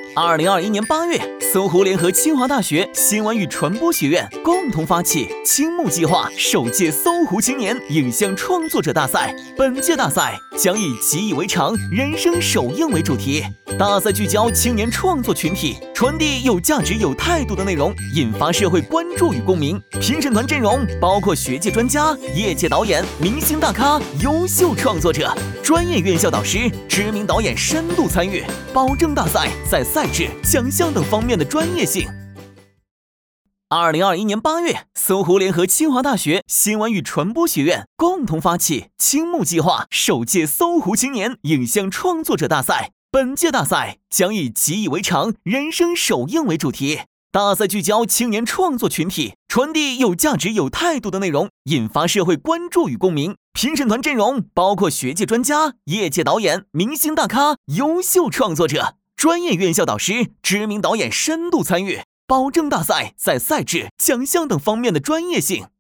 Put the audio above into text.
2021年8月，搜狐联合清华大学新闻与传播学院共同发起青木计划首届搜狐青年影像创作者大赛。本届大赛将以习以为常、人生首映为主题。大赛聚焦青年创作群体，传递有价值、有态度的内容，引发社会关注与共鸣。评审团阵容包括学界专家、业界导演、明星大咖、优秀创作者、专业院校导师、知名导演深度参与，保证大赛在赛制、奖项等方面的专业性。2021年8月，搜狐联合清华大学新闻与传播学院共同发起青木计划首届搜狐青年影像创作者大赛。本届大赛将以习以为常、人生首映为主题。大赛聚焦青年创作群体，传递有价值、有态度的内容，引发社会关注与共鸣。评审团阵容包括学界专家、业界导演、明星大咖、优秀创作者、专业院校导师、知名导演深度参与，保证大赛在赛制、奖项等方面的专业性。